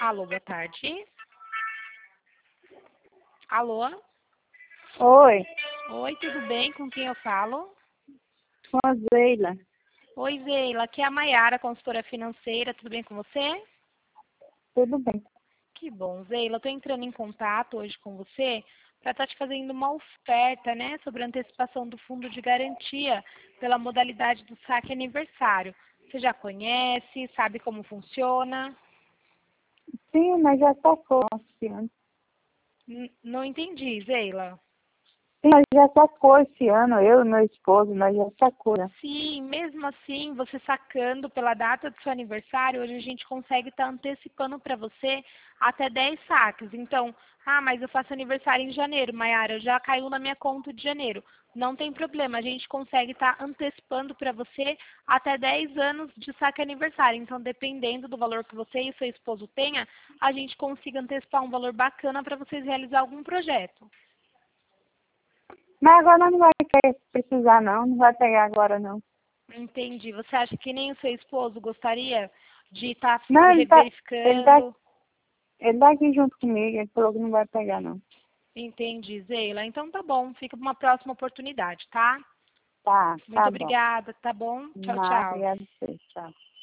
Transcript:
Alô, boa tarde. Alô? Oi, Oi, tudo bem? Com quem eu falo? com a Zeila. Oi, Zeila. Aqui é a Maiara, consultora financeira. Tudo bem com você? Tudo bem. Que bom, Zeila. Eu estou entrando em contato hoje com você para estar te fazendo uma oferta, né, sobre a antecipação do fundo de garantia pela modalidade do saque aniversário. Você já conhece, sabe como funciona? Sim, mas já sacou esse ano. Não entendi, Zeila. Sim, mas já sacou esse ano, eu e meu esposo, nós já sacou, né? Sim, mesmo assim, você sacando pela data do seu aniversário, hoje a gente consegue estar antecipando para você até 10 saques. Então, mas eu faço aniversário em janeiro, Maiara, já caiu na minha conta de janeiro. Não tem problema, a gente consegue estar antecipando para você até 10 anos de saque aniversário. Então, dependendo do valor que você e o seu esposo tenha, a gente consiga antecipar um valor bacana para vocês realizar algum projeto. Mas agora não vai precisar não vai pegar agora não. Entendi. Você acha que nem o seu esposo gostaria de estar Não, ele tá, verificando? ele tá aqui junto comigo, ele falou que não vai pegar não. Entendi, Zeila. Então tá bom, fica para uma próxima oportunidade, tá? Tá Muito bom. obrigada, tá bom? Tchau, Nada, tchau. obrigada a você, tchau.